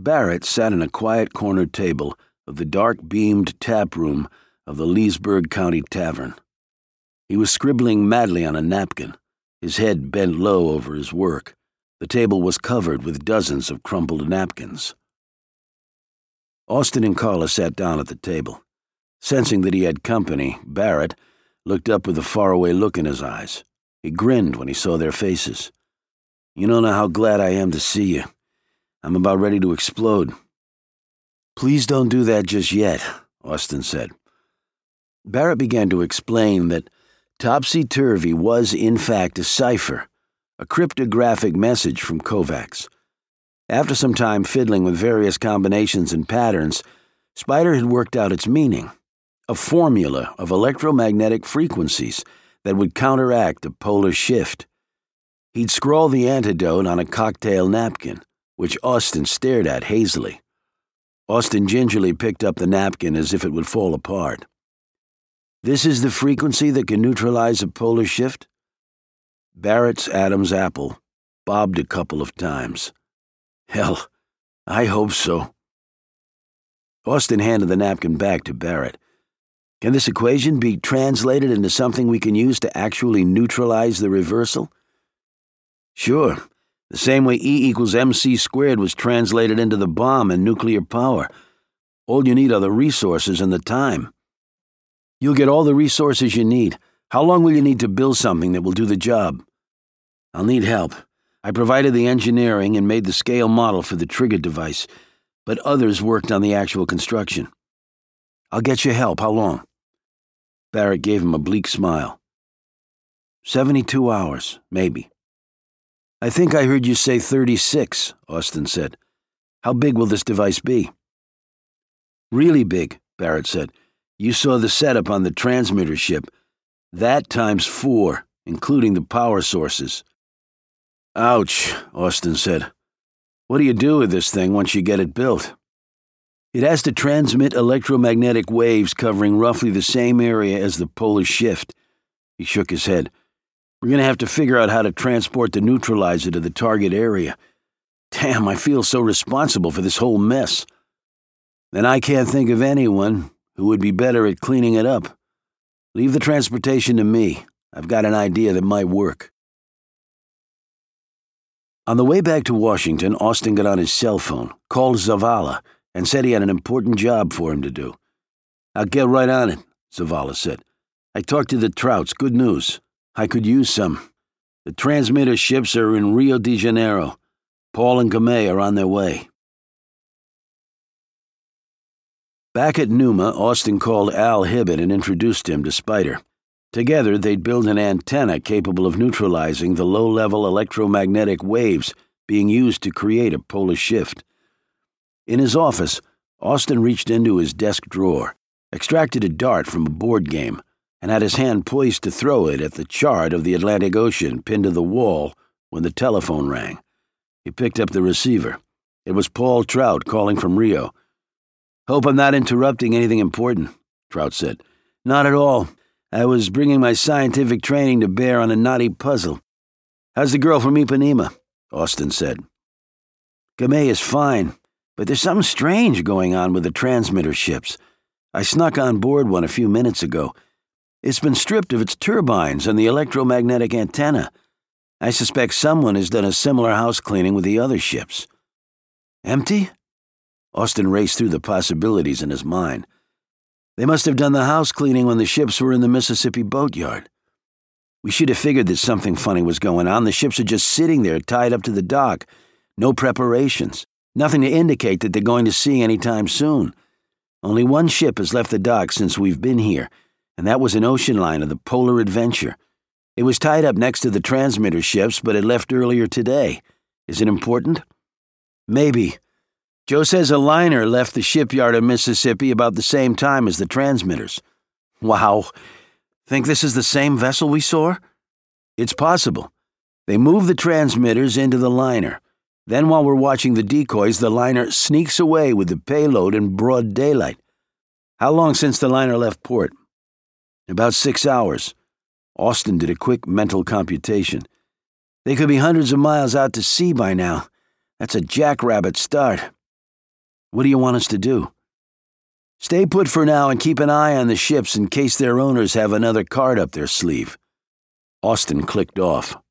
Barrett sat in a quiet corner table of the dark-beamed tap room of the Leesburg County Tavern. He was scribbling madly on a napkin, his head bent low over his work. The table was covered with dozens of crumpled napkins. Austin and Carla sat down at the table. Sensing that he had company, Barrett looked up with a faraway look in his eyes. He grinned when he saw their faces. "You don't know how glad I am to see you. I'm about ready to explode." "Please don't do that just yet," Austin said. Barrett began to explain that Topsy-Turvy was in fact a cipher, a cryptographic message from Kovacs. After some time fiddling with various combinations and patterns, Spider had worked out its meaning, a formula of electromagnetic frequencies that would counteract a polar shift. He'd scrawled the antidote on a cocktail napkin, which Austin stared at hazily. Austin gingerly picked up the napkin as if it would fall apart. "This is the frequency that can neutralize a polar shift?" Barrett's Adam's apple bobbed a couple of times. "Hell, I hope so." Austin handed the napkin back to Barrett. "Can this equation be translated into something we can use to actually neutralize the reversal?" "Sure. The same way E=mc² was translated into the bomb and nuclear power. All you need are the resources and the time." "You'll get all the resources you need. How long will you need to build something that will do the job?" "I'll need help. I provided the engineering and made the scale model for the trigger device, but others worked on the actual construction." "I'll get you help. How long?" Barrett gave him a bleak smile. 72 hours, maybe." "I think I heard you say 36, Austin said. "How big will this device be?" "Really big," Barrett said. "You saw the setup on the transmitter ship. That times 4, including the power sources." "Ouch," Austin said. "What do you do with this thing once you get it built?" "It has to transmit electromagnetic waves covering roughly the same area as the polar shift." He shook his head. "We're going to have to figure out how to transport the neutralizer to the target area. Damn, I feel so responsible for this whole mess. And I can't think of anyone who would be better at cleaning it up. Leave the transportation to me. I've got an idea that might work." On the way back to Washington, Austin got on his cell phone, called Zavala, and said he had an important job for him to do. "I'll get right on it," Zavala said. "I talked to the Trouts. Good news. I could use some. The transmitter ships are in Rio de Janeiro. Paul and Kamei are on their way." Back at Numa, Austin called Al Hibbett and introduced him to Spider. Together, they'd build an antenna capable of neutralizing the low-level electromagnetic waves being used to create a polar shift. In his office, Austin reached into his desk drawer, extracted a dart from a board game, and had his hand poised to throw it at the chart of the Atlantic Ocean pinned to the wall when the telephone rang. He picked up the receiver. It was Paul Trout calling from Rio. "Hope I'm not interrupting anything important," Trout said. "Not at all. I was bringing my scientific training to bear on a knotty puzzle." "How's the girl from Ipanema?" Austin said. "Kamei is fine, but there's something strange going on with the transmitter ships. I snuck on board one a few minutes ago. It's been stripped of its turbines and the electromagnetic antenna. I suspect someone has done a similar house cleaning with the other ships." "Empty?" Austin raced through the possibilities in his mind. "They must have done the house cleaning when the ships were in the Mississippi boatyard. We should have figured that something funny was going on. The ships are just sitting there tied up to the dock. No preparations. Nothing to indicate that they're going to sea any time soon. Only one ship has left the dock since we've been here, and that was an ocean liner, the Polar Adventure. It was tied up next to the transmitter ships, but it left earlier today. Is it important?" "Maybe. Joe says a liner left the shipyard in Mississippi about the same time as the transmitters." "Wow. Think this is the same vessel we saw?" "It's possible. They move the transmitters into the liner. Then while we're watching the decoys, the liner sneaks away with the payload in broad daylight." "How long since the liner left port?" "About 6 hours. Austin did a quick mental computation. "They could be hundreds of miles out to sea by now. That's a jackrabbit start." What do you want us to do?" "Stay put for now and keep an eye on the ships in case their owners have another card up their sleeve." Austin clicked off.